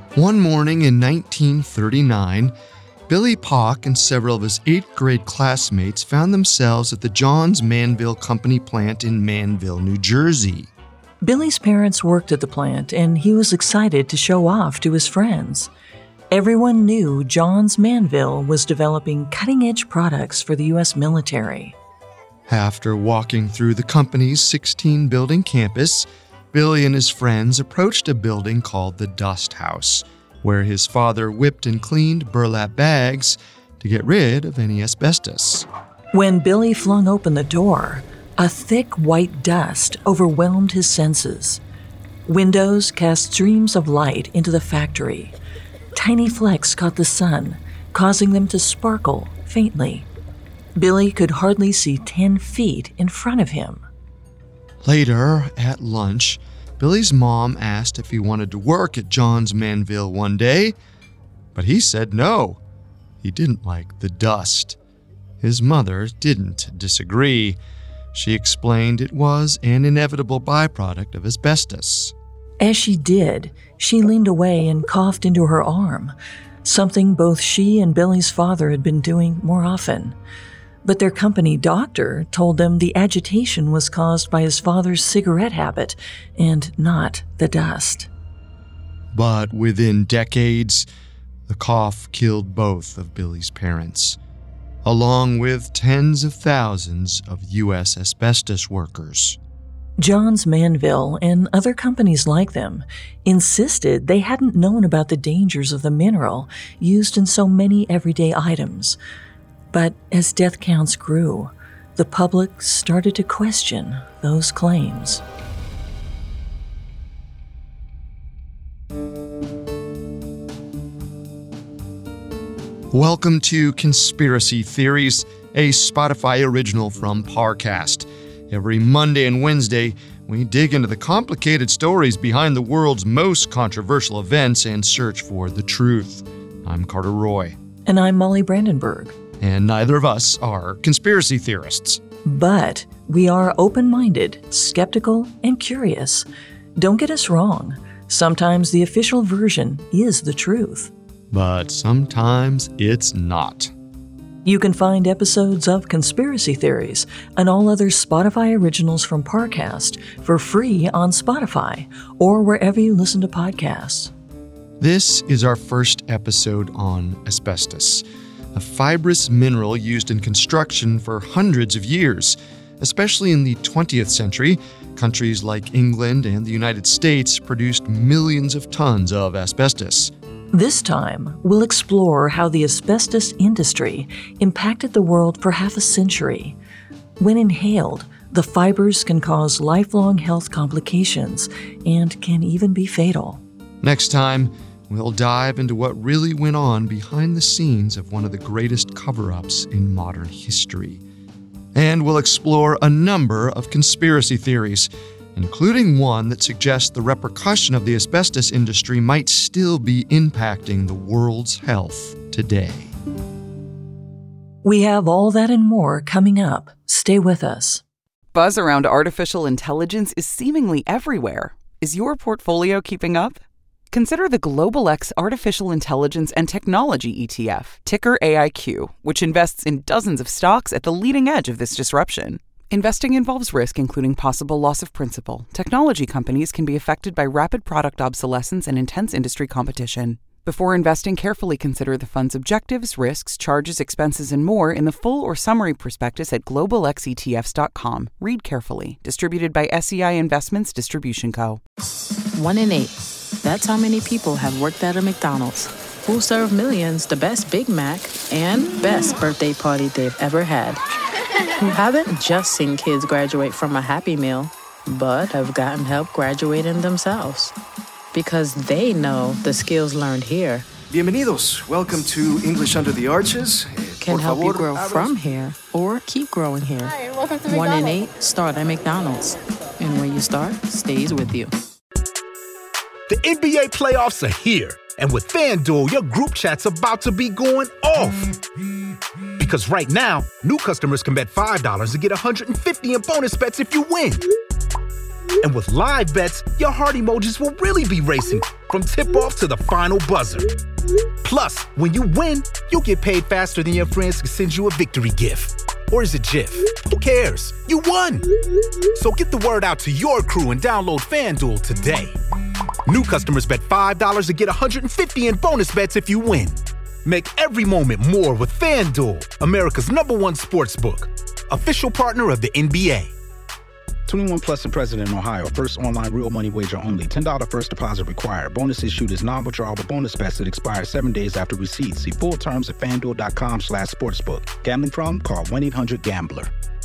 One morning in 1939, Billy Pock and several of his 8th grade classmates found themselves at the Johns Manville Company plant in Manville, New Jersey. Billy's parents worked at the plant, and he was excited to show off to his friends. Everyone knew Johns Manville was developing cutting-edge products for the U.S. military. After walking through the company's 16-building campus, Billy and his friends approached a building called the Dust House, where his father whipped and cleaned burlap bags to get rid of any asbestos. When Billy flung open the door, a thick white dust overwhelmed his senses. Windows cast streams of light into the factory. Tiny flecks caught the sun, causing them to sparkle faintly. Billy could hardly see 10 feet in front of him. Later, at lunch, Billy's mom asked if he wanted to work at Johns Manville one day, but he said no. He didn't like the dust. His mother didn't disagree. She explained it was an inevitable byproduct of asbestos. As she did, she leaned away and coughed into her arm, something both she and Billy's father had been doing more often. But their company doctor told them the agitation was caused by his father's cigarette habit and not the dust. But within decades, the cough killed both of Billy's parents, along with tens of thousands of U.S. asbestos workers. Johns Manville and other companies like them insisted they hadn't known about the dangers of the mineral used in so many everyday items. But as death counts grew, the public started to question those claims. Welcome to Conspiracy Theories, a Spotify original from Parcast. Every Monday and Wednesday, we dig into the complicated stories behind the world's most controversial events and search for the truth. I'm Carter Roy. And I'm Molly Brandenburg. And neither of us are conspiracy theorists. But we are open-minded, skeptical, and curious. Don't get us wrong. Sometimes the official version is the truth. But sometimes it's not. You can find episodes of Conspiracy Theories and all other Spotify originals from Parcast for free on Spotify or wherever you listen to podcasts. This is our first episode on asbestos, a fibrous mineral used in construction for hundreds of years. Especially in the 20th century, countries like England and the United States produced millions of tons of asbestos. This time, we'll explore how the asbestos industry impacted the world for half a century. When inhaled, the fibers can cause lifelong health complications and can even be fatal. Next time, we'll dive into what really went on behind the scenes of one of the greatest cover-ups in modern history. And we'll explore a number of conspiracy theories, including one that suggests the repercussion of the asbestos industry might still be impacting the world's health today. We have all that and more coming up. Stay with us. Buzz around artificial intelligence is seemingly everywhere. Is your portfolio keeping up? Consider the Global X Artificial Intelligence and Technology ETF, ticker AIQ, which invests in dozens of stocks at the leading edge of this disruption. Investing involves risk, including possible loss of principal. Technology companies can be affected by rapid product obsolescence and intense industry competition. Before investing, carefully consider the fund's objectives, risks, charges, expenses, and more in the full or summary prospectus at globalxetfs.com. Read carefully. Distributed by SEI Investments Distribution Co. 1 in 8. That's how many people have worked at a McDonald's, who serve millions the best Big Mac and best birthday party they've ever had. Who haven't just seen kids graduate from a Happy Meal, but have gotten help graduating themselves. Because they know the skills learned here Bienvenidos. Welcome to English Under the Arches. Can help you grow from here or keep growing here. Hi, welcome to 1 in McDonald's. 8 start at McDonald's. And when you start, stays with you. The NBA playoffs are here. And with FanDuel, your group chat's about to be going off. Because right now, new customers can bet $5 to get $150 in bonus bets if you win. And with live bets, your heart emojis will really be racing, from tip-off to the final buzzer. Plus, when you win, you'll get paid faster than your friends can send you a victory gift. Or is it GIF? Who cares? You won! So get the word out to your crew and download FanDuel today. New customers bet $5 to get $150 in bonus bets if you win. Make every moment more with FanDuel, America's #1 sportsbook. Official partner of the NBA. 21 plus and present in Ohio. First online real money wager only. $10 first deposit required. Bonus issued is non-withdrawable bonus bets that expire 7 days after receipt. See full terms at FanDuel.com/sportsbook. Gambling problem? Call 1-800-GAMBLER.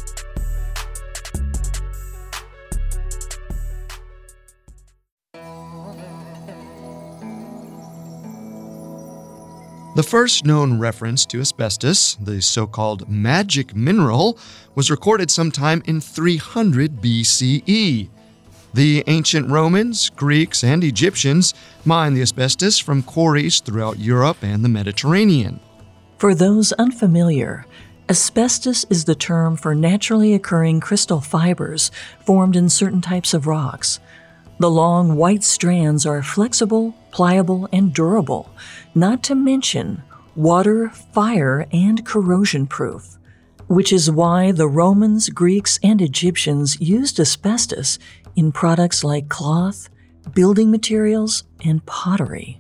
The first known reference to asbestos, the so-called magic mineral, was recorded sometime in 300 BCE. The ancient Romans, Greeks, and Egyptians mined the asbestos from quarries throughout Europe and the Mediterranean. For those unfamiliar, asbestos is the term for naturally occurring crystal fibers formed in certain types of rocks. The long white strands are flexible, pliable, and durable, not to mention water, fire, and corrosion-proof, which is why the Romans, Greeks, and Egyptians used asbestos in products like cloth, building materials, and pottery.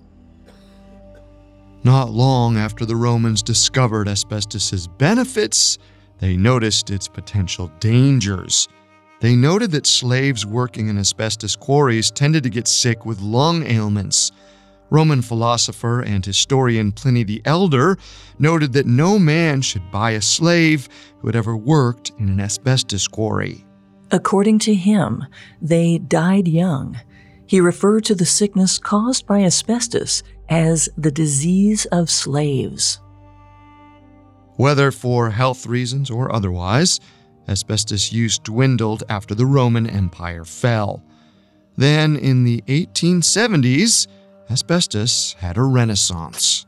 Not long after the Romans discovered asbestos' benefits, they noticed its potential dangers. They noted that slaves working in asbestos quarries tended to get sick with lung ailments. Roman philosopher and historian Pliny the Elder noted that no man should buy a slave who had ever worked in an asbestos quarry. According to him, they died young. He referred to the sickness caused by asbestos as the disease of slaves. Whether for health reasons or otherwise, asbestos use dwindled after the Roman Empire fell. Then, in the 1870s, asbestos had a renaissance.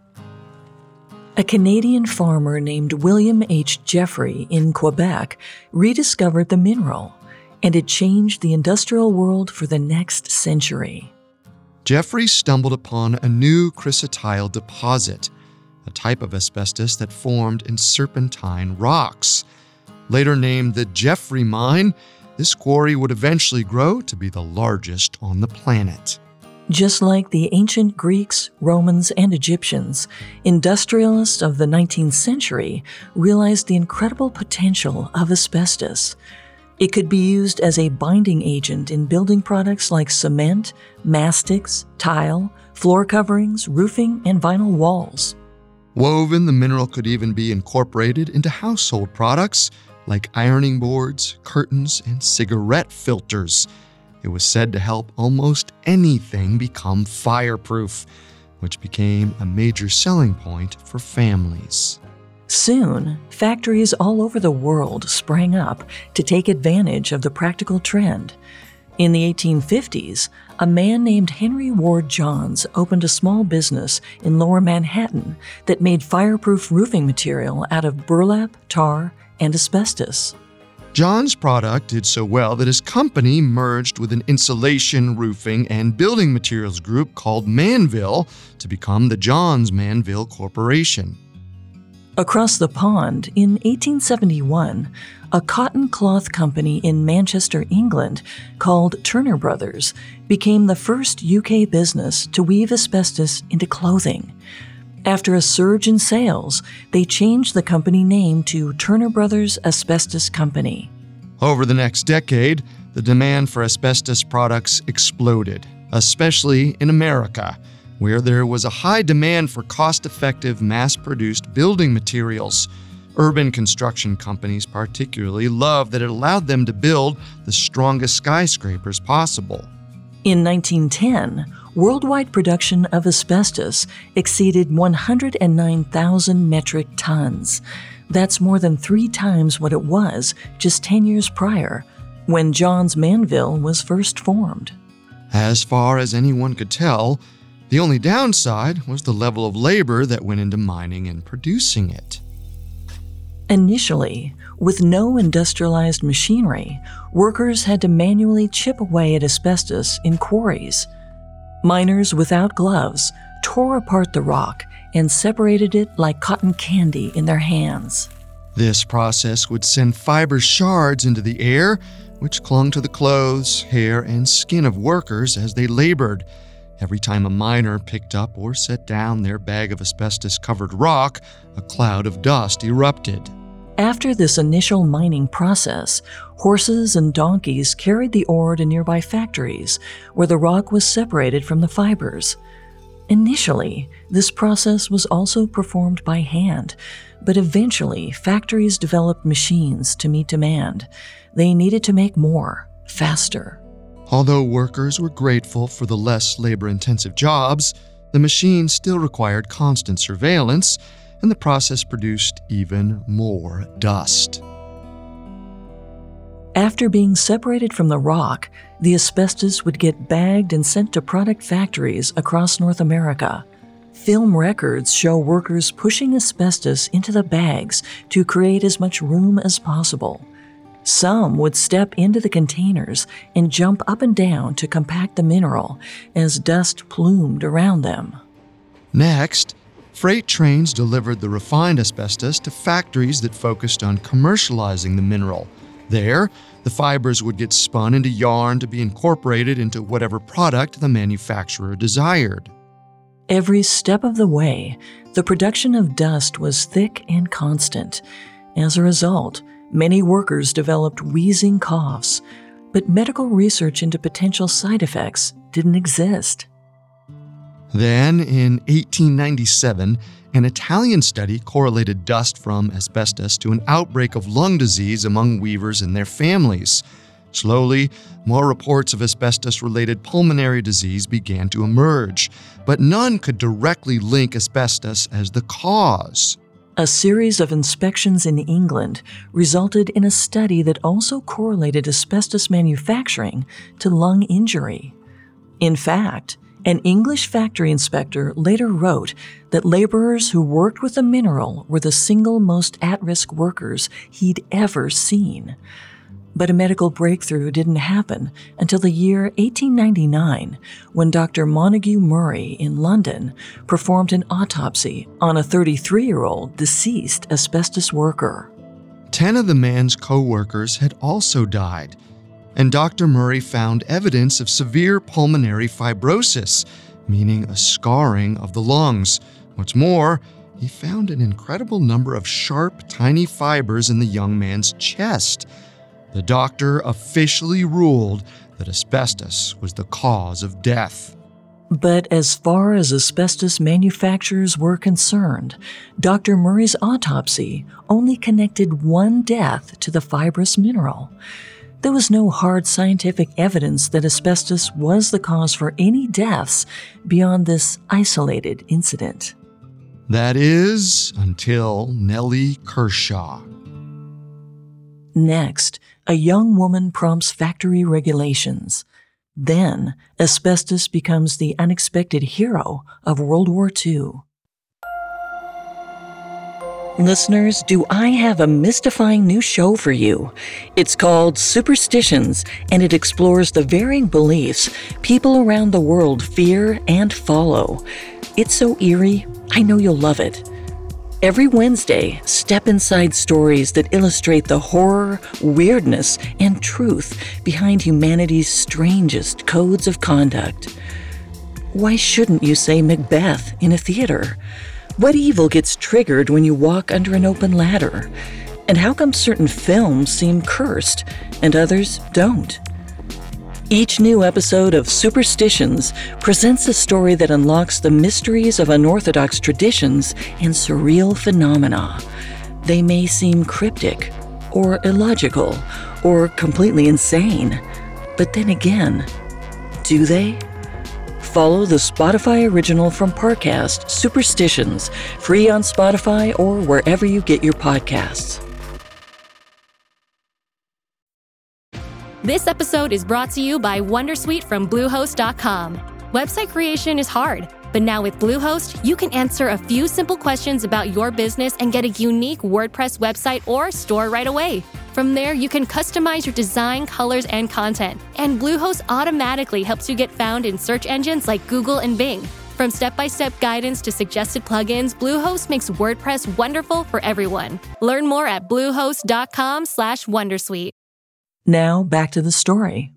A Canadian farmer named William H. Jeffrey in Quebec rediscovered the mineral, and it changed the industrial world for the next century. Jeffrey stumbled upon a new chrysotile deposit, a type of asbestos that formed in serpentine rocks. Later named the Jeffrey Mine, this quarry would eventually grow to be the largest on the planet. Just like the ancient Greeks, Romans, and Egyptians, industrialists of the 19th century realized the incredible potential of asbestos. It could be used as a binding agent in building products like cement, mastics, tile, floor coverings, roofing, and vinyl walls. Woven, the mineral could even be incorporated into household products like ironing boards, curtains, and cigarette filters. It was said to help almost anything become fireproof, which became a major selling point for families. Soon, factories all over the world sprang up to take advantage of the practical trend. In the 1850s, a man named Henry Ward Johns opened a small business in Lower Manhattan that made fireproof roofing material out of burlap, tar, and asbestos. John's product did so well that his company merged with an insulation, roofing, and building materials group called Manville to become the Johns Manville Corporation. Across the pond, in 1871, a cotton cloth company in Manchester, England, called Turner Brothers, became the first UK business to weave asbestos into clothing. After a surge in sales, they changed the company name to Turner Brothers Asbestos Company. Over the next decade, the demand for asbestos products exploded, especially in America, where there was a high demand for cost-effective, mass-produced building materials. Urban construction companies particularly loved that it allowed them to build the strongest skyscrapers possible. In 1910, worldwide production of asbestos exceeded 109,000 metric tons. That's more than 3 times what it was just 10 years prior, when Johns Manville was first formed. As far as anyone could tell, the only downside was the level of labor that went into mining and producing it. Initially, with no industrialized machinery, workers had to manually chip away at asbestos in quarries. Miners without gloves tore apart the rock and separated it like cotton candy in their hands. This process would send fiber shards into the air, which clung to the clothes, hair, and skin of workers as they labored. Every time a miner picked up or set down their bag of asbestos-covered rock, a cloud of dust erupted. After this initial mining process, horses and donkeys carried the ore to nearby factories, where the rock was separated from the fibers. Initially, this process was also performed by hand, but eventually factories developed machines to meet demand. They needed to make more, faster. Although workers were grateful for the less labor-intensive jobs, the machines still required constant surveillance, and the process produced even more dust. After being separated from the rock, the asbestos would get bagged and sent to product factories across North America. Film records show workers pushing asbestos into the bags to create as much room as possible. Some would step into the containers and jump up and down to compact the mineral as dust plumed around them. Next, freight trains delivered the refined asbestos to factories that focused on commercializing the mineral. There, the fibers would get spun into yarn to be incorporated into whatever product the manufacturer desired. Every step of the way, the production of dust was thick and constant. As a result, many workers developed wheezing coughs, but medical research into potential side effects didn't exist. Then, in 1897, an Italian study correlated dust from asbestos to an outbreak of lung disease among weavers and their families. Slowly, more reports of asbestos-related pulmonary disease began to emerge, but none could directly link asbestos as the cause. A series of inspections in England resulted in a study that also correlated asbestos manufacturing to lung injury. In fact, an English factory inspector later wrote that laborers who worked with the mineral were the single most at-risk workers he'd ever seen. But a medical breakthrough didn't happen until the year 1899, when Dr. Montague Murray in London performed an autopsy on a 33-year-old deceased asbestos worker. 10 of the man's co-workers had also died, and Dr. Murray found evidence of severe pulmonary fibrosis, meaning a scarring of the lungs. What's more, he found an incredible number of sharp, tiny fibers in the young man's chest. The doctor officially ruled that asbestos was the cause of death. But as far as asbestos manufacturers were concerned, Dr. Murray's autopsy only connected one death to the fibrous mineral. There was no hard scientific evidence that asbestos was the cause for any deaths beyond this isolated incident. That is, until Nellie Kershaw. Next, a young woman prompts factory regulations. Then, asbestos becomes the unexpected hero of World War II. Listeners, do I have a mystifying new show for you? It's called Superstitions, and it explores the varying beliefs people around the world fear and follow. It's so eerie, I know you'll love it. Every Wednesday, step inside stories that illustrate the horror, weirdness, and truth behind humanity's strangest codes of conduct. Why shouldn't you say Macbeth in a theater? What evil gets triggered when you walk under an open ladder? And how come certain films seem cursed and others don't? Each new episode of Superstitions presents a story that unlocks the mysteries of unorthodox traditions and surreal phenomena. They may seem cryptic, or illogical, or completely insane. But then again, do they? Follow the Spotify original from Parcast, Superstitions, free on Spotify or wherever you get your podcasts. This episode is brought to you by Wondersuite from Bluehost.com. Website creation is hard, but now with Bluehost, you can answer a few simple questions about your business and get a unique WordPress website or store right away. From there, you can customize your design, colors, and content. And Bluehost automatically helps you get found in search engines like Google and Bing. From step-by-step guidance to suggested plugins, Bluehost makes WordPress wonderful for everyone. Learn more at bluehost.com/wondersuite. Now back to the story.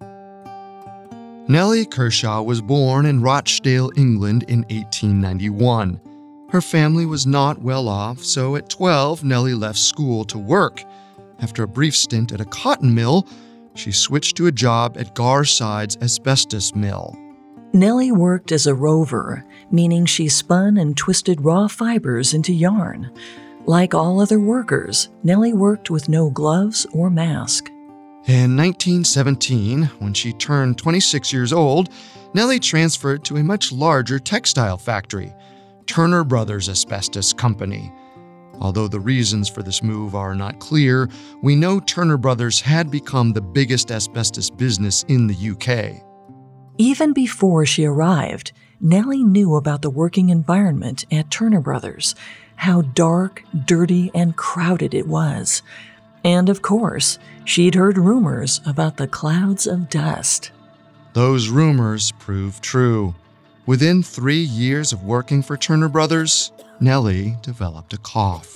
Nellie Kershaw was born in Rochdale, England in 1891. Her family was not well off, so at 12, Nellie left school to work. After a brief stint at a cotton mill, she switched to a job at Garside's asbestos mill. Nellie worked as a rover, meaning she spun and twisted raw fibers into yarn. Like all other workers, Nellie worked with no gloves or mask. In 1917, when she turned 26 years old, Nellie transferred to a much larger textile factory, Turner Brothers Asbestos Company. Although the reasons for this move are not clear, we know Turner Brothers had become the biggest asbestos business in the UK. Even before she arrived, Nellie knew about the working environment at Turner Brothers, how dark, dirty, and crowded it was. And of course, she'd heard rumors about the clouds of dust. Those rumors proved true. Within 3 years of working for Turner Brothers, Nellie developed a cough.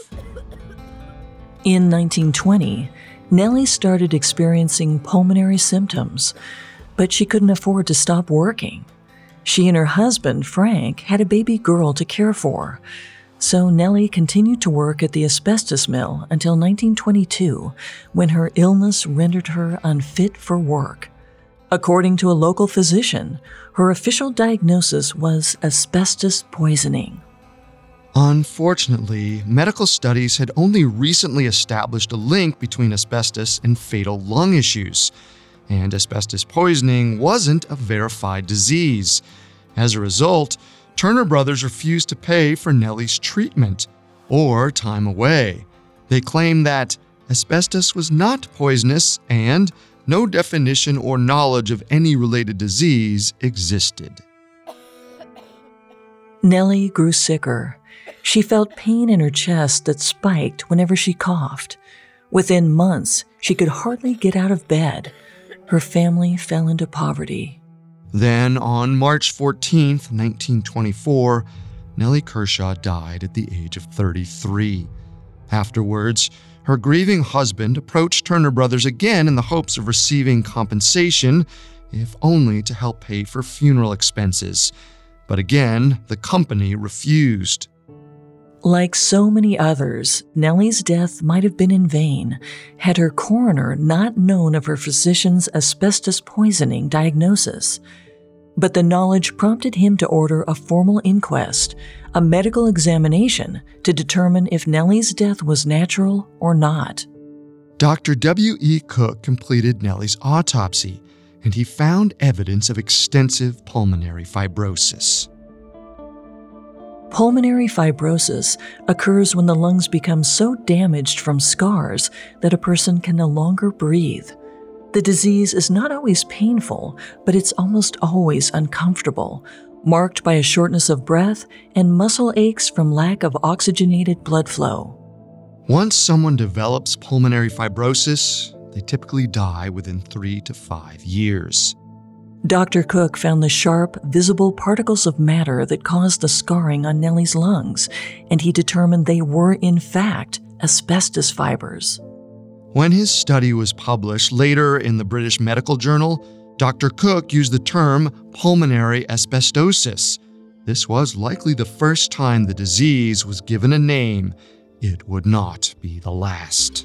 In 1920, Nellie started experiencing pulmonary symptoms, but she couldn't afford to stop working. She and her husband, Frank, had a baby girl to care for. So Nellie continued to work at the asbestos mill until 1922, when her illness rendered her unfit for work. According to a local physician, her official diagnosis was asbestos poisoning. Unfortunately, medical studies had only recently established a link between asbestos and fatal lung issues, and asbestos poisoning wasn't a verified disease. As a result, Turner Brothers refused to pay for Nellie's treatment or time away. They claimed that asbestos was not poisonous and no definition or knowledge of any related disease existed. Nellie grew sicker. She felt pain in her chest that spiked whenever she coughed. Within months, she could hardly get out of bed. Her family fell into poverty. Then, on March 14, 1924, Nellie Kershaw died at the age of 33. Afterwards, her grieving husband approached Turner Brothers again in the hopes of receiving compensation, if only to help pay for funeral expenses. But again, the company refused. Like so many others, Nellie's death might have been in vain had her coroner not known of her physician's asbestos poisoning diagnosis. But the knowledge prompted him to order a formal inquest, a medical examination to determine if Nellie's death was natural or not. Dr. W.E. Cook completed Nellie's autopsy, and he found evidence of extensive pulmonary fibrosis. Pulmonary fibrosis occurs when the lungs become so damaged from scars that a person can no longer breathe. The disease is not always painful, but it's almost always uncomfortable, marked by a shortness of breath and muscle aches from lack of oxygenated blood flow. Once someone develops pulmonary fibrosis, they typically die within 3 to 5 years. Dr. Cook found the sharp, visible particles of matter that caused the scarring on Nellie's lungs, and he determined they were, in fact, asbestos fibers. When his study was published later in the British Medical Journal, Dr. Cook used the term pulmonary asbestosis. This was likely the first time the disease was given a name. It would not be the last.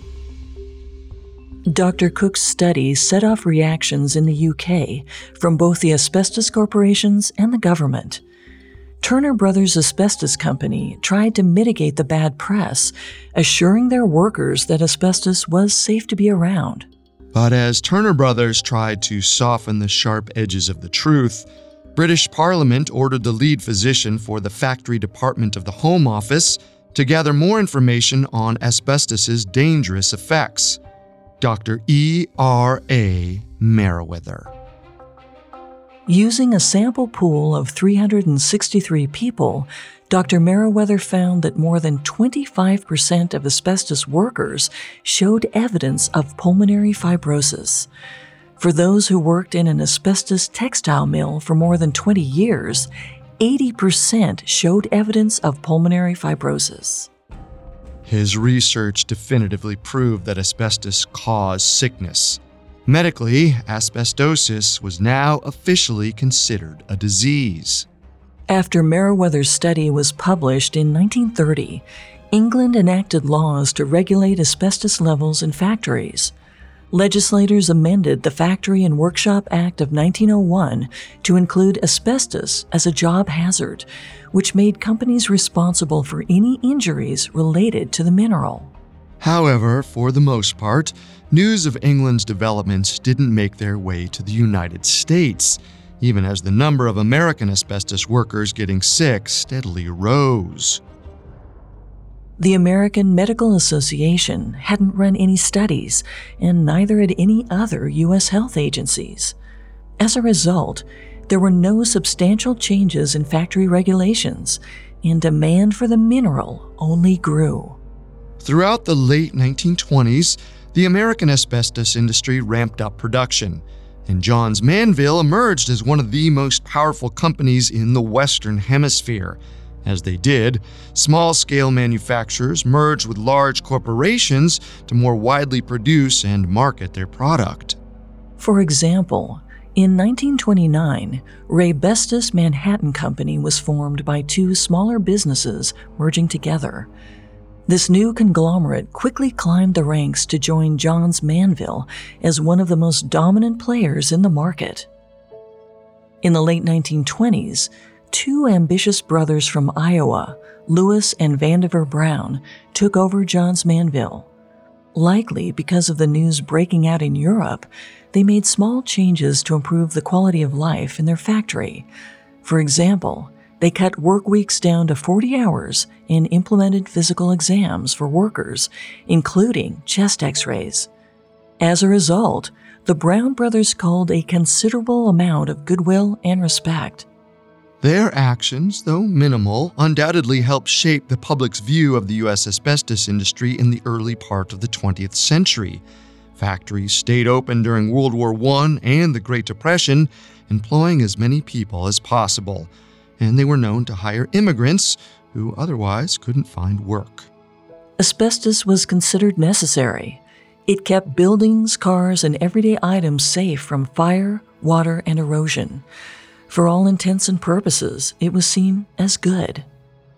Dr. Cook's study set off reactions in the UK from both the asbestos corporations and the government. Turner Brothers Asbestos Company tried to mitigate the bad press, assuring their workers that asbestos was safe to be around. But as Turner Brothers tried to soften the sharp edges of the truth, British Parliament ordered the lead physician for the factory department of the Home Office to gather more information on asbestos's dangerous effects. Dr. E.R.A. Merriweather. Using a sample pool of 363 people, Dr. Meriwether found that more than 25% of asbestos workers showed evidence of pulmonary fibrosis. For those who worked in an asbestos textile mill for more than 20 years, 80% showed evidence of pulmonary fibrosis. His research definitively proved that asbestos caused sickness. Medically, asbestosis was now officially considered a disease. After Meriwether's study was published in 1930, England enacted laws to regulate asbestos levels in factories. Legislators amended the Factory and Workshop Act of 1901 to include asbestos as a job hazard, which made companies responsible for any injuries related to the mineral. However, for the most part, news of England's developments didn't make their way to the United States, even as the number of American asbestos workers getting sick steadily rose. The American Medical Association hadn't run any studies, and neither had any other U.S. health agencies. As a result, there were no substantial changes in factory regulations, and demand for the mineral only grew. Throughout the late 1920s, the American asbestos industry ramped up production, and Johns Manville emerged as one of the most powerful companies in the Western Hemisphere. As they did, small-scale manufacturers merged with large corporations to more widely produce and market their product. For example, in 1929, Raybestos Manhattan Company was formed by two smaller businesses merging together. This new conglomerate quickly climbed the ranks to join Johns Manville as one of the most dominant players in the market. In the late 1920s, two ambitious brothers from Iowa, Lewis and Vandiver Brown, took over Johns Manville. Likely because of the news breaking out in Europe, they made small changes to improve the quality of life in their factory. For example, they cut work weeks down to 40 hours and implemented physical exams for workers, including chest x-rays. As a result, the Brown brothers culled a considerable amount of goodwill and respect. Their actions, though minimal, undoubtedly helped shape the public's view of the U.S. asbestos industry in the early part of the 20th century. Factories stayed open during World War I and the Great Depression, employing as many people as possible, and they were known to hire immigrants who otherwise couldn't find work. Asbestos was considered necessary. It kept buildings, cars, and everyday items safe from fire, water, and erosion. For all intents and purposes, it was seen as good.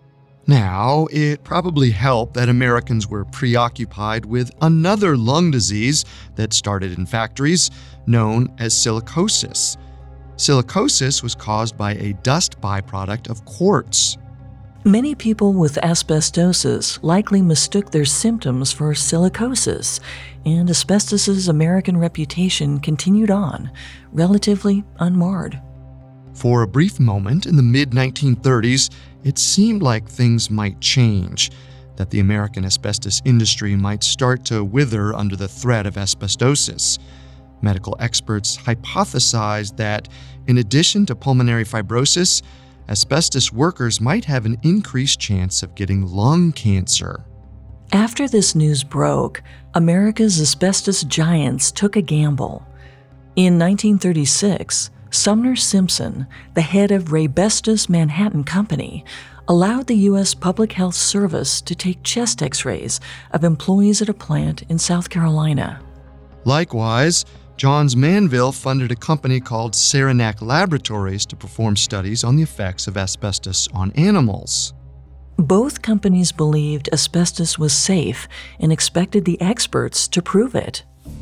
Now, it probably helped that Americans were preoccupied with another lung disease that started in factories, known as silicosis. Silicosis was caused by a dust byproduct of quartz. Many people with asbestosis likely mistook their symptoms for silicosis, and asbestos's American reputation continued on, relatively unmarred. For a brief moment in the mid-1930s, it seemed like things might change, that the American asbestos industry might start to wither under the threat of asbestosis. Medical experts hypothesized that, in addition to pulmonary fibrosis, asbestos workers might have an increased chance of getting lung cancer. After this news broke, America's asbestos giants took a gamble. In 1936, Sumner Simpson, the head of Raybestos Manhattan Company, allowed the U.S. Public Health Service to take chest x-rays of employees at a plant in South Carolina. Likewise, Johns Manville funded a company called Saranac Laboratories to perform studies on the effects of asbestos on animals. Both companies believed asbestos was safe and expected the experts to prove it.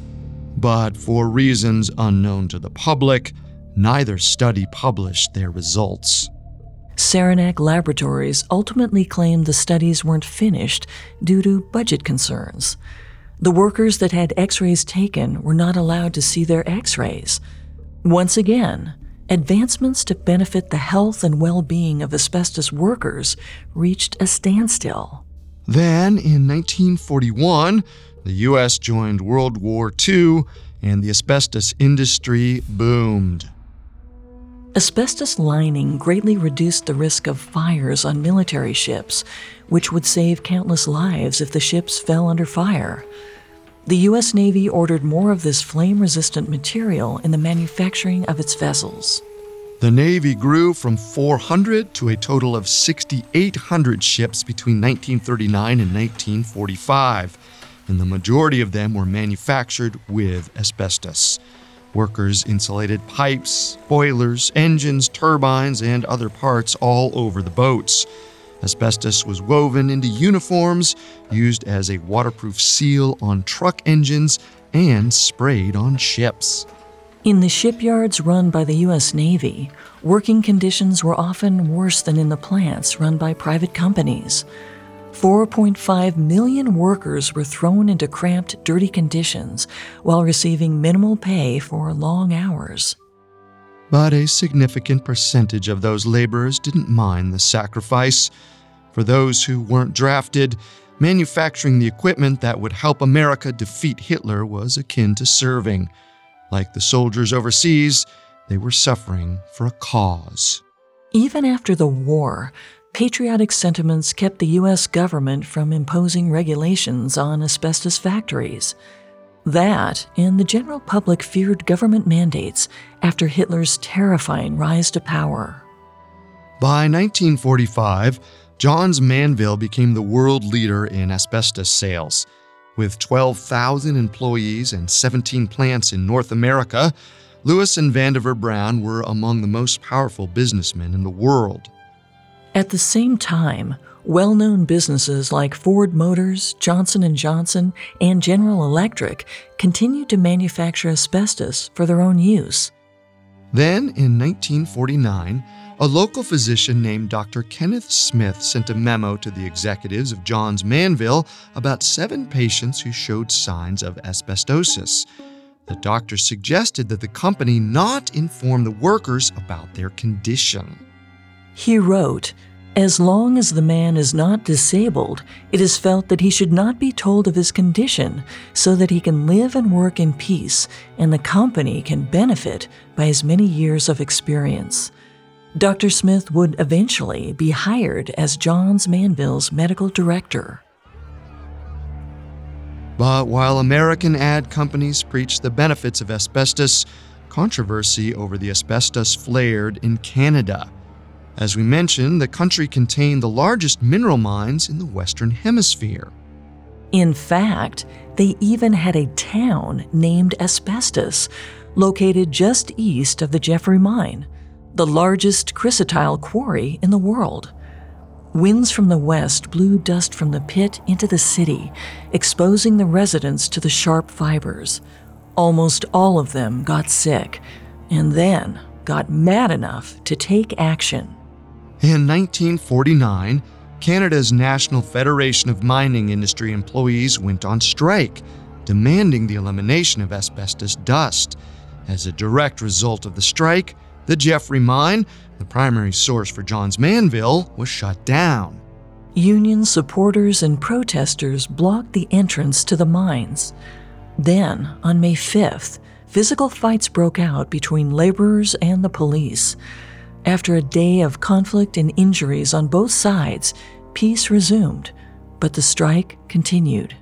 But for reasons unknown to the public, neither study published their results. Saranac Laboratories ultimately claimed the studies weren't finished due to budget concerns. The workers that had x-rays taken were not allowed to see their x-rays. Once again, advancements to benefit the health and well-being of asbestos workers reached a standstill. Then, in 1941, the U.S. joined World War II, and the asbestos industry boomed. Asbestos lining greatly reduced the risk of fires on military ships, which would save countless lives if the ships fell under fire. The U.S. Navy ordered more of this flame-resistant material in the manufacturing of its vessels. The Navy grew from 400 to a total of 6,800 ships between 1939 and 1945, and the majority of them were manufactured with asbestos. Workers insulated pipes, boilers, engines, turbines, and other parts all over the boats. Asbestos was woven into uniforms, used as a waterproof seal on truck engines, and sprayed on ships. In the shipyards run by the U.S. Navy, working conditions were often worse than in the plants run by private companies. 4.5 million workers were thrown into cramped, dirty conditions while receiving minimal pay for long hours. But a significant percentage of those laborers didn't mind the sacrifice. For those who weren't drafted, manufacturing the equipment that would help America defeat Hitler was akin to serving. Like the soldiers overseas, they were suffering for a cause. Even after the war, patriotic sentiments kept the U.S. government from imposing regulations on asbestos factories. That, and the general public feared government mandates after Hitler's terrifying rise to power. By 1945, Johns Manville became the world leader in asbestos sales. With 12,000 employees and 17 plants in North America, Lewis and Vandiver Brown were among the most powerful businessmen in the world. At the same time, well-known businesses like Ford Motors, Johnson & Johnson, and General Electric continued to manufacture asbestos for their own use. Then, in 1949, a local physician named Dr. Kenneth Smith sent a memo to the executives of Johns Manville about 7 patients who showed signs of asbestosis. The doctor suggested that the company not inform the workers about their condition. He wrote, "As long as the man is not disabled, it is felt that he should not be told of his condition so that he can live and work in peace and the company can benefit by his many years of experience." Dr. Smith would eventually be hired as Johns Manville's medical director. But while American ad companies preached the benefits of asbestos, controversy over the asbestos flared in Canada. As we mentioned, the country contained the largest mineral mines in the Western Hemisphere. In fact, they even had a town named Asbestos, located just east of the Jeffrey Mine, the largest chrysotile quarry in the world. Winds from the west blew dust from the pit into the city, exposing the residents to the sharp fibers. Almost all of them got sick, and then got mad enough to take action. In 1949, Canada's National Federation of Mining Industry Employees went on strike, demanding the elimination of asbestos dust. As a direct result of the strike, the Jeffrey Mine, the primary source for Johns Manville, was shut down. Union supporters and protesters blocked the entrance to the mines. Then, on May 5th, physical fights broke out between laborers and the police. After a day of conflict and injuries on both sides, peace resumed, but the strike continued.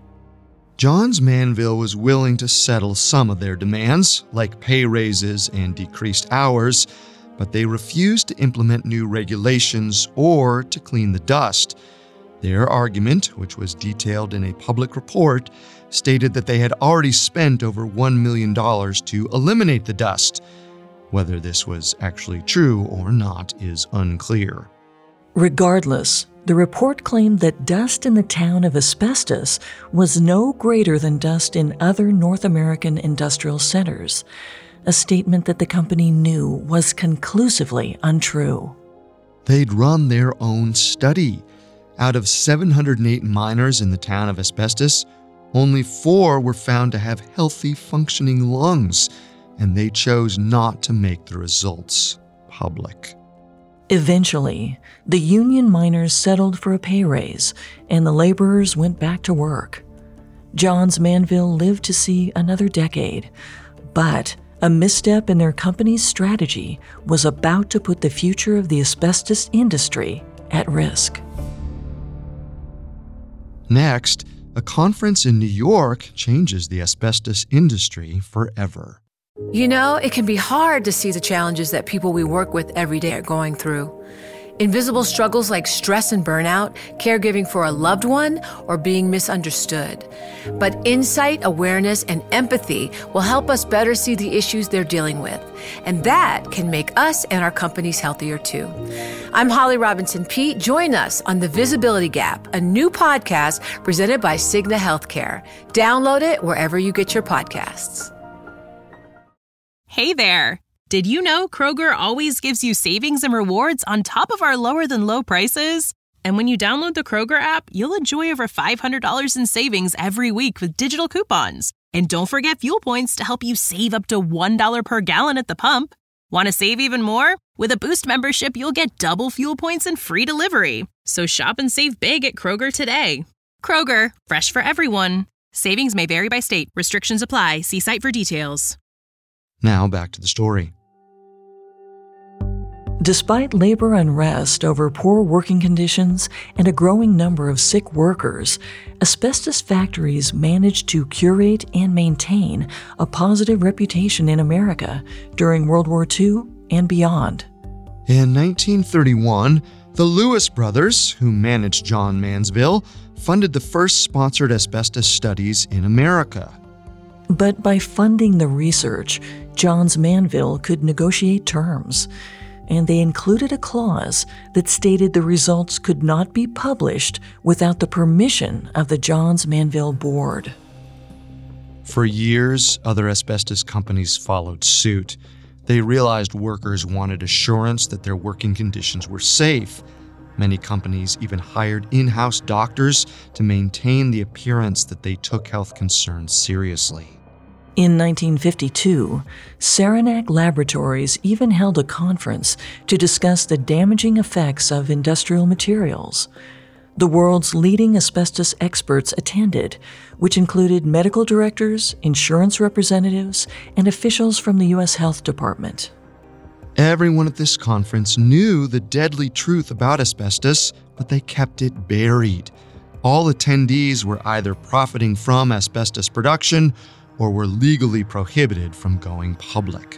Johns Manville was willing to settle some of their demands, like pay raises and decreased hours, but they refused to implement new regulations or to clean the dust. Their argument, which was detailed in a public report, stated that they had already spent over $1 million to eliminate the dust. Whether this was actually true or not is unclear. Regardless, the report claimed that dust in the town of Asbestos was no greater than dust in other North American industrial centers, a statement that the company knew was conclusively untrue. They'd run their own study. Out of 708 miners in the town of Asbestos, only 4 were found to have healthy, functioning lungs, and they chose not to make the results public. Eventually, the union miners settled for a pay raise, and the laborers went back to work. Johns Manville lived to see another decade, but A misstep in their company's strategy was about to put the future of the asbestos industry at risk. Next, a conference in New York changes the asbestos industry forever. You know, it can be hard to see the challenges that people we work with every day are going through. Invisible struggles like stress and burnout, caregiving for a loved one, or being misunderstood. But insight, awareness, and empathy will help us better see the issues they're dealing with. And that can make us and our companies healthier too. I'm Holly Robinson Peete. Join us on The Visibility Gap, a new podcast presented by Cigna Healthcare. Download it wherever you get your podcasts. Hey there! Did you know Kroger always gives you savings and rewards on top of our lower-than-low prices? And when you download the Kroger app, you'll enjoy over $500 in savings every week with digital coupons. And don't forget fuel points to help you save up to $1 per gallon at the pump. Want to save even more? With a Boost membership, you'll get double fuel points and free delivery. So shop and save big at Kroger today. Kroger, fresh for everyone. Savings may vary by state. Restrictions apply. See site for details. Now back to the story. Despite labor unrest over poor working conditions and a growing number of sick workers, asbestos factories managed to curate and maintain a positive reputation in America during World War II and beyond. In 1931, the Lewis brothers, who managed John Mansville, funded the first sponsored asbestos studies in America. But by funding the research, Johns Manville could negotiate terms, and they included a clause that stated the results could not be published without the permission of the Johns Manville board. For years, other asbestos companies followed suit. They realized workers wanted assurance that their working conditions were safe. Many companies even hired in-house doctors to maintain the appearance that they took health concerns seriously. In 1952, Saranac Laboratories even held a conference to discuss the damaging effects of industrial materials. The world's leading asbestos experts attended, which included medical directors, insurance representatives, and officials from the U.S. Health Department. Everyone at this conference knew the deadly truth about asbestos, but they kept it buried. All attendees were either profiting from asbestos production or were legally prohibited from going public.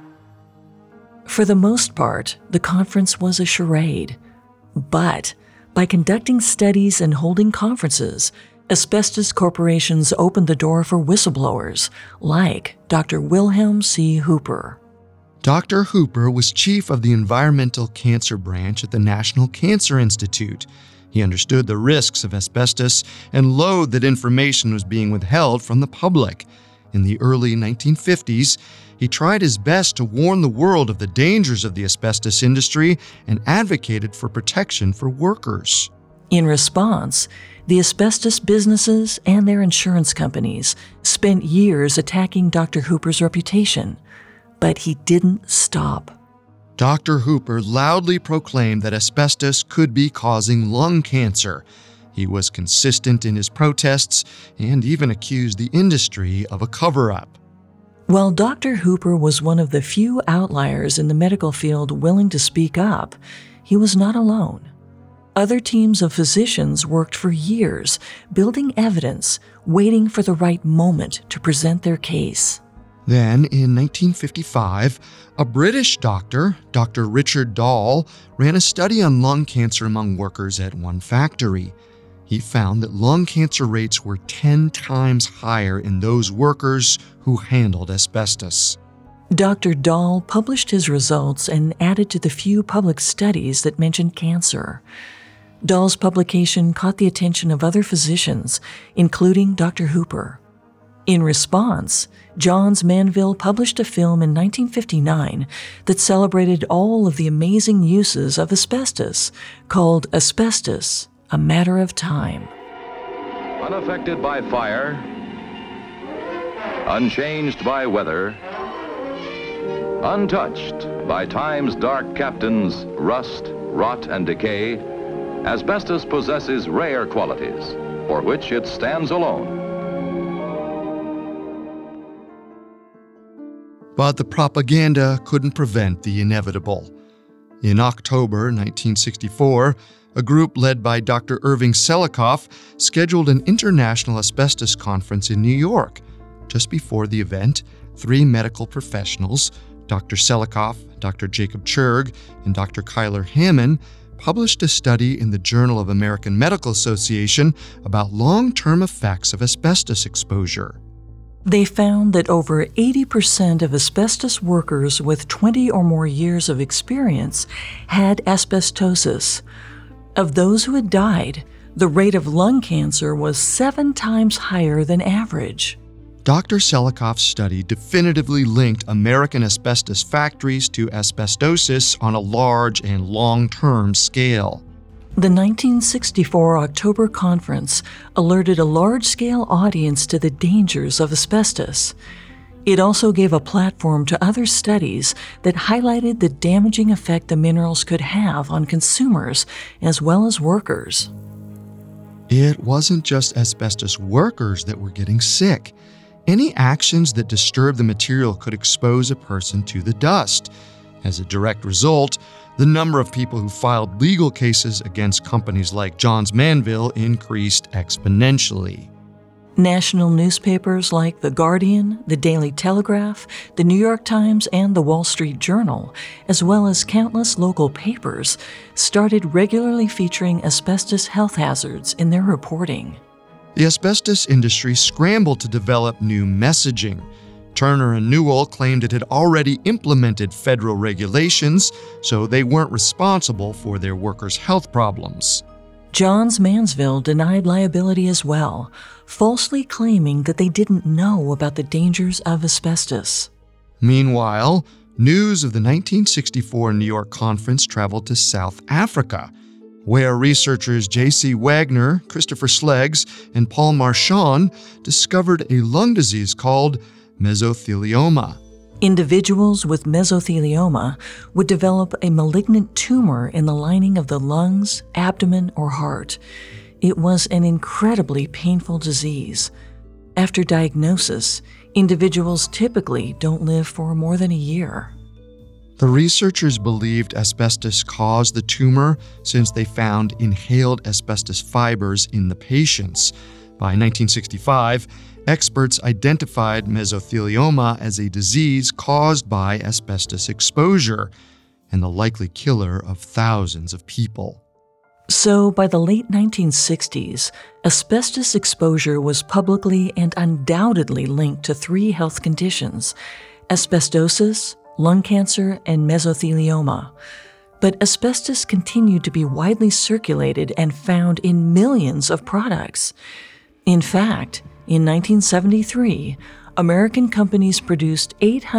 For the most part, the conference was a charade. But by conducting studies and holding conferences, asbestos corporations opened the door for whistleblowers like Dr. Wilhelm C. Hooper. Dr. Hooper was chief of the environmental cancer branch at the National Cancer Institute. He understood the risks of asbestos and loathed that information was being withheld from the public. In the early 1950s, he tried his best to warn the world of the dangers of the asbestos industry and advocated for protection for workers. In response, the asbestos businesses and their insurance companies spent years attacking Dr. Hooper's reputation, but he didn't stop. Dr. Hooper loudly proclaimed that asbestos could be causing lung cancer. He was consistent in his protests and even accused the industry of a cover-up. While Dr. Hooper was one of the few outliers in the medical field willing to speak up, he was not alone. Other teams of physicians worked for years, building evidence, waiting for the right moment to present their case. Then, in 1955, a British doctor, Dr. Richard Dahl, ran a study on lung cancer among workers at one factory. He found that lung cancer rates were 10 times higher in those workers who handled asbestos. Dr. Dahl published his results and added to the few public studies that mentioned cancer. Dahl's publication caught the attention of other physicians, including Dr. Hooper. In response, Johns Manville published a film in 1959 that celebrated all of the amazing uses of asbestos, called Asbestos: A Matter of Time. Unaffected by fire, unchanged by weather, untouched by time's dark captains, rust, rot, and decay, asbestos possesses rare qualities for which it stands alone. But the propaganda couldn't prevent the inevitable. In October 1964, a group led by Dr. Irving Selikoff scheduled an international asbestos conference in New York. Just before the event, 3 medical professionals, Dr. Selikoff, Dr. Jacob Churg, and Dr. Kyler Hammond, published a study in the Journal of American Medical Association about long-term effects of asbestos exposure. They found that over 80% of asbestos workers with 20 or more years of experience had asbestosis. Of those who had died, the rate of lung cancer was 7 times higher than average. Dr. Selikoff's study definitively linked American asbestos factories to asbestosis on a large and long-term scale. The 1964 October conference alerted a large-scale audience to the dangers of asbestos. It also gave a platform to other studies that highlighted the damaging effect the minerals could have on consumers as well as workers. It wasn't just asbestos workers that were getting sick. Any actions that disturb the material could expose a person to the dust. As a direct result, the number of people who filed legal cases against companies like Johns Manville increased exponentially. National newspapers like The Guardian, The Daily Telegraph, The New York Times, and The Wall Street Journal, as well as countless local papers, started regularly featuring asbestos health hazards in their reporting. The asbestos industry scrambled to develop new messaging. Turner and Newell claimed it had already implemented federal regulations, so they weren't responsible for their workers' health problems. Johns Manville denied liability as well, falsely claiming that they didn't know about the dangers of asbestos. Meanwhile, news of the 1964 New York conference traveled to South Africa, where researchers J.C. Wagner, Christopher Sleggs, and Paul Marchand discovered a lung disease called mesothelioma. Individuals with mesothelioma would develop a malignant tumor in the lining of the lungs, abdomen, or heart. It was an incredibly painful disease. After diagnosis, individuals typically don't live for more than a year. The researchers believed asbestos caused the tumor since they found inhaled asbestos fibers in the patients. By 1965, experts identified mesothelioma as a disease caused by asbestos exposure and the likely killer of thousands of people. So, by the late 1960s, asbestos exposure was publicly and undoubtedly linked to 3 health conditions: asbestosis, lung cancer, and mesothelioma. But asbestos continued to be widely circulated and found in millions of products. In fact, in 1973, American companies produced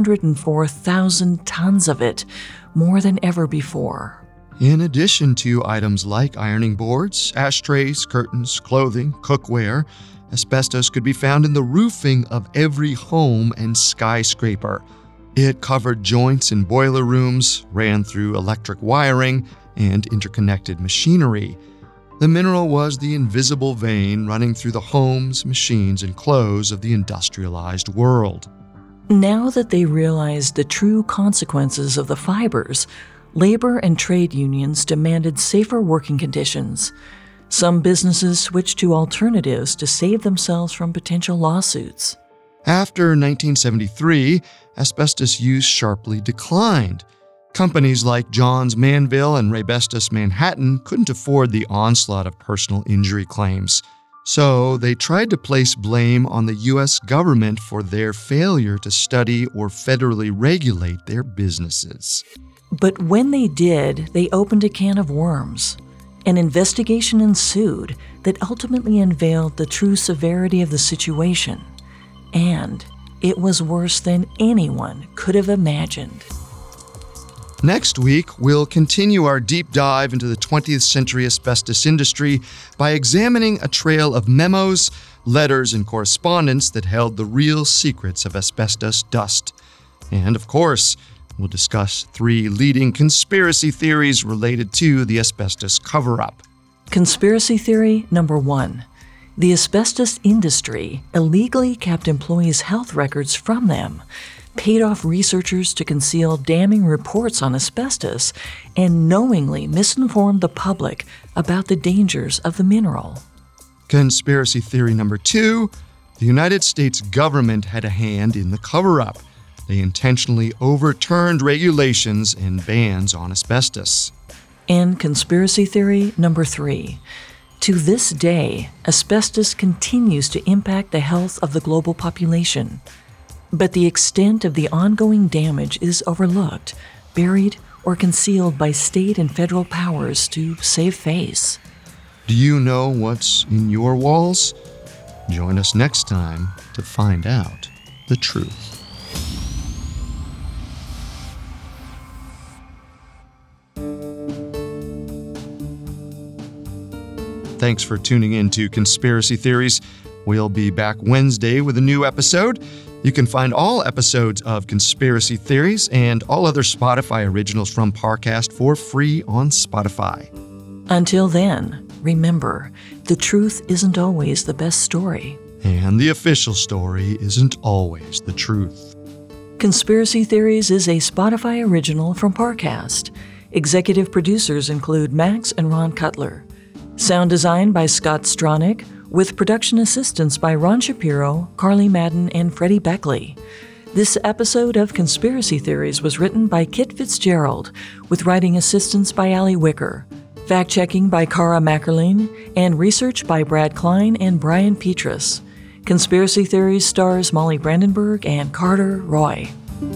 804,000 tons of it, more than ever before. In addition to items like ironing boards, ashtrays, curtains, clothing, cookware, asbestos could be found in the roofing of every home and skyscraper. It covered joints in boiler rooms, ran through electric wiring, and interconnected machinery. The mineral was the invisible vein running through the homes, machines, and clothes of the industrialized world. Now that they realized the true consequences of the fibers, labor and trade unions demanded safer working conditions. Some businesses switched to alternatives to save themselves from potential lawsuits. After 1973, asbestos use sharply declined. Companies like Johns Manville and Raybestos Manhattan couldn't afford the onslaught of personal injury claims. So they tried to place blame on the U.S. government for their failure to study or federally regulate their businesses. But when they did, they opened a can of worms. An investigation ensued that ultimately unveiled the true severity of the situation. And it was worse than anyone could have imagined. Next week, we'll continue our deep dive into the 20th century asbestos industry by examining a trail of memos, letters, and correspondence that held the real secrets of asbestos dust. And of course, we'll discuss 3 leading conspiracy theories related to the asbestos cover-up. Conspiracy theory number 1. The asbestos industry illegally kept employees' health records from them. paid off researchers to conceal damning reports on asbestos, and knowingly misinformed the public about the dangers of the mineral. Conspiracy theory number 2, the United States government had a hand in the cover-up. They intentionally overturned regulations and bans on asbestos. And conspiracy theory number 3, to this day, asbestos continues to impact the health of the global population. But the extent of the ongoing damage is overlooked, buried, or concealed by state and federal powers to save face. Do you know what's in your walls? Join us next time to find out the truth. Thanks for tuning in to Conspiracy Theories. We'll be back Wednesday with a new episode. You can find all episodes of Conspiracy Theories and all other Spotify originals from Parcast for free on Spotify. Until then, remember, the truth isn't always the best story. And the official story isn't always the truth. Conspiracy Theories is a Spotify original from Parcast. Executive producers include Max and Ron Cutler. Sound design by Scott Stronach, with production assistance by Ron Shapiro, Carly Madden, and Freddie Beckley. This episode of Conspiracy Theories was written by Kit Fitzgerald, with writing assistance by Allie Wicker, fact-checking by Cara Mackerlin, and research by Brad Klein and Brian Petrus. Conspiracy Theories stars Molly Brandenburg and Carter Roy.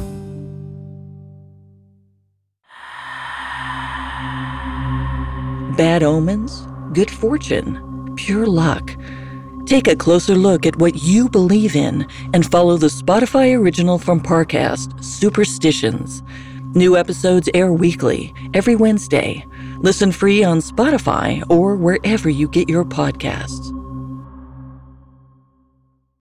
Bad omens, good fortune, pure luck. Take a closer look at what you believe in and follow the Spotify original from Parcast, Superstitions. New episodes air weekly, every Wednesday. Listen free on Spotify or wherever you get your podcasts.